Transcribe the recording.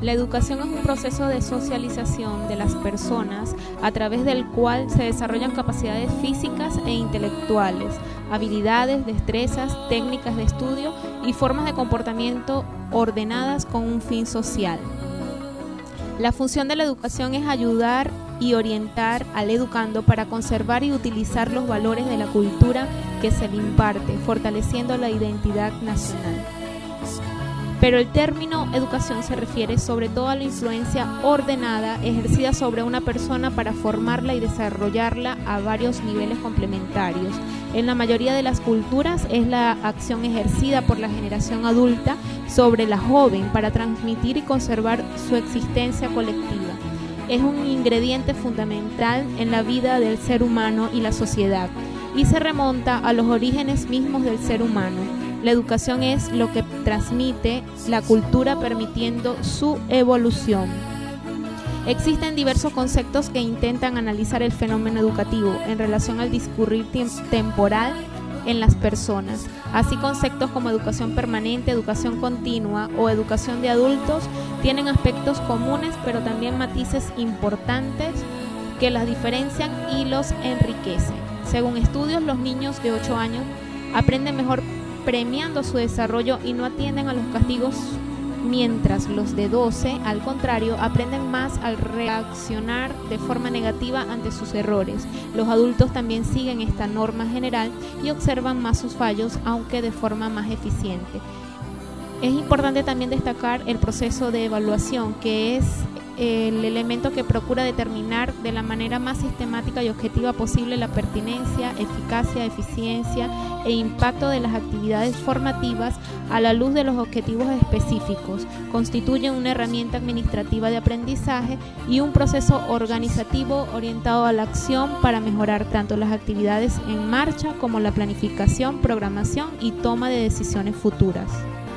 La educación es un proceso de socialización de las personas a través del cual se desarrollan capacidades físicas e intelectuales, habilidades, destrezas, técnicas de estudio y formas de comportamiento ordenadas con un fin social. La función de la educación es ayudar y orientar al educando para conservar y utilizar los valores de la cultura que se le imparte, fortaleciendo la identidad nacional. Pero el término educación se refiere sobre todo a la influencia ordenada ejercida sobre una persona para formarla y desarrollarla a varios niveles complementarios. En la mayoría de las culturas es la acción ejercida por la generación adulta sobre la joven para transmitir y conservar su existencia colectiva. Es un ingrediente fundamental en la vida del ser humano y la sociedad, y se remonta a los orígenes mismos del ser humano. La educación es lo que transmite la cultura permitiendo su evolución. Existen diversos conceptos que intentan analizar el fenómeno educativo en relación al discurrir temporal en las personas. Así, conceptos como educación permanente, educación continua o educación de adultos tienen aspectos comunes, pero también matices importantes que las diferencian y los enriquecen. Según estudios, los niños de 8 años aprenden mejor premiando su desarrollo y no atienden a los castigos, mientras los de 12, al contrario, aprenden más al reaccionar de forma negativa ante sus errores. Los adultos también siguen esta norma general y observan más sus fallos, aunque de forma más eficiente. Es importante también destacar el proceso de evaluación, que es el elemento que procura determinar de la manera más sistemática y objetiva posible la pertinencia, eficacia, eficiencia e impacto de las actividades formativas a la luz de los objetivos específicos. Constituye una herramienta administrativa de aprendizaje y un proceso organizativo orientado a la acción para mejorar tanto las actividades en marcha como la planificación, programación y toma de decisiones futuras.